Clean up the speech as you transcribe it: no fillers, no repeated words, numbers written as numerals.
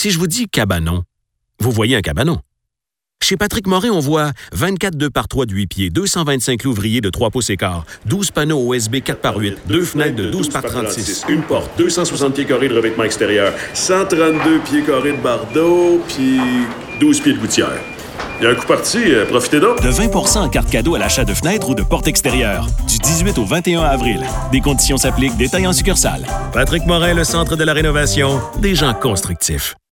Si je vous dis cabanon, vous voyez un cabanon. Chez Patrick Morin, on voit 24 2x3 de 8 pieds, 225 l'ouvrier de 3 pouces et quart, 12 panneaux OSB 4x8, 2 fenêtres de 12 par 36, une porte, 260 pieds carrés de revêtement extérieur, 132 pieds carrés de bardeau, puis 12 pieds de gouttière. Il y a un coup parti, profitez donc. De 20 % en carte cadeau à l'achat de fenêtres ou de portes extérieures. Du 18 au 21 avril. Des conditions s'appliquent, détails en succursale. Patrick Morin, le centre de la rénovation, des gens constructifs.